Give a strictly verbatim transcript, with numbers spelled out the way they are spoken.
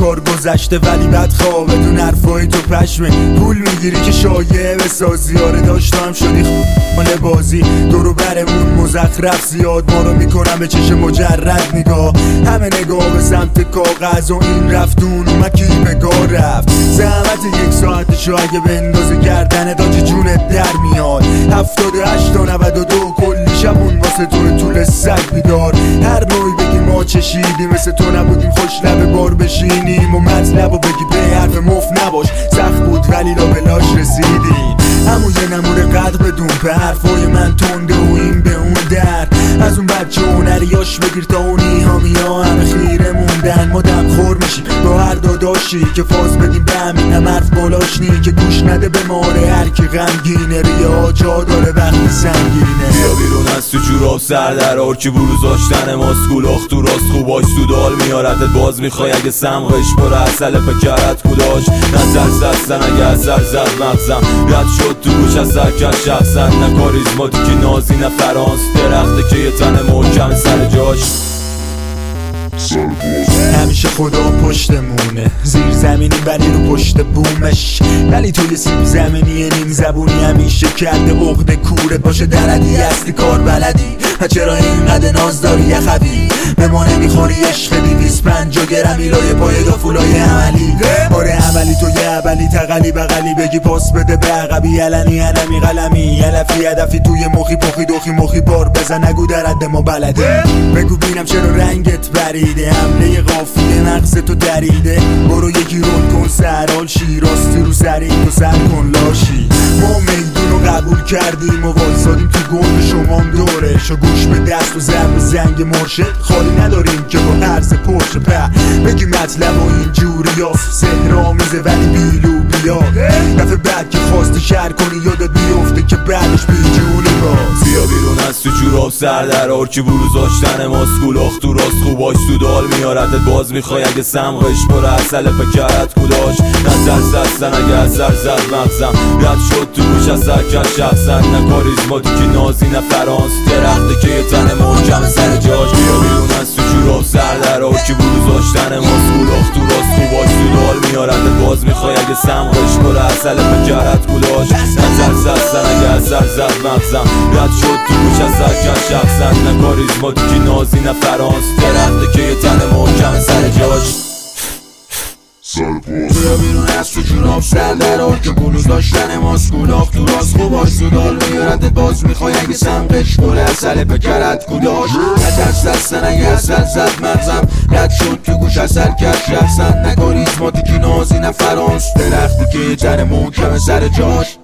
روزگار گذشته ولی بد خوابه دون حرفای تو پشمه. پول میگیری که شایعه بسازی، آره داشتم شدی مال بازی. دورو برمون مزخرف زیاد، ما رو میکنم به چشم مجرد نگاه. همه نگاه به سمت کاغذ و این رفتون اومد کی بگاه رفت. زحمت یک ساعتشو اگه بندازه گردن داج جونت در میاد. هفتاد و هشت تا نود و دو کلی شبون واسه تو طول سگ بیدار. هر نوعی بگی ما چشیدیم مثل تو نبودیم، خوش لب بار بشینیم و مطلب و بگی به حرف مفت نباش. سخت بود ولی لا بلاش رسیدیم. همون یه نمور قدر بدون به حرفای من تنده و این به اون در. از اون بچه هنریاش بگیر تا اونی هامی ها همه خیره موندن. ما دم خور میشیم با هر داداشی که فاز بدیم به همین هم حرف بالاش نی که گوش نده به ماره هر کی غمگینه. ریا جا داره وقتی سنگینه. بیا بیرون از تو جوراب سر در آرکی بروز داشتن ماسکولاخ تو راست خوباش تو دال میارتت باز میخوای اگه سمقش بره اصل پکرت کوداش. نظر زستن اگه اثر زد مغزم رد شد تو گوش از سرکش شخصن. نه کاریزماتیکی نازی نه فرانس درخته که یه تن محکم سر جاش. همیشه خدا پشتمونه، زیر زمینی ولی رو پشت بومش. ولی توی سیب زمینی نیم زبونی همیشه کرده عقده کورت باشه دردی هستی کار بلدی. چرا اینقدر ناز داری یه خبی به ما نمیخوری عشق دیویس پنجا گرمی لای پای دافولای عملی. آره عملی تو یه عبلی تقلی بغلی بگی پاس بده به عقبی علنی علمی قلمی علفی هدفی توی مخی پخی دوخی مخی بار بزن نگو در حد ما بلده. بگو بینم چرا رنگت بریده حمله قافیه مغز تو دریده. برو یکی رول کن سرال شی راستی رو سری تو سر کن لاشی. ما میدونو قبول کردیم و وایسادیم تو گل شمام دورش و گوش به دست و ضرب زنگ مرشد خالی نداریم که با عرض پرش په بگی مطلب و این جوری هاست سهرامیزه ولی بیلو بیا. دفعه بعد که خواستی شهر کنی یادت بیفته که بعدش بیجونی باز. بیا بیرون از تو جوراب سر در آرکی بروز داشتن ماسکولاخ تو راست خوباش تو دال میارتت باز میخوای اگه سمقش بره اصل پکرت کوداش. نظر زستن اگه اثر زد مغزم رد شد تو گوش از سرکش شخصن. نه کاریزماتیکی نازی نه فرانس درخته که یه تن محکم سر جاش. بیا بیرون از تو جوراب سر در آرکی بروز داشتن ماسکولاخ تو راست خوباش تو دال میارتت باز میخوای اگه سمقش بره اصل پکرت کوداش. نظر زستن اگه اثر زد مغزم رد شد تو گوش از سرکش شخصن. نه کاریزماتیکی نازی نه فرانس درخته که یه تن محکم سر جاش. بیا بیرون از تو جوراب سر در آرک بلوز داشتن ماسکولاخ تو راست خوباش تو دال میارتت باز میخوای اگه سمقش بره اصل پکرت کوداش. نترس دستن اگه اصل زد مغزم رد شد تو گوش از سرکش رفتن. نه کاریزماتیکی نازی نه فرانس درختی که یه تن محکم سر جاش.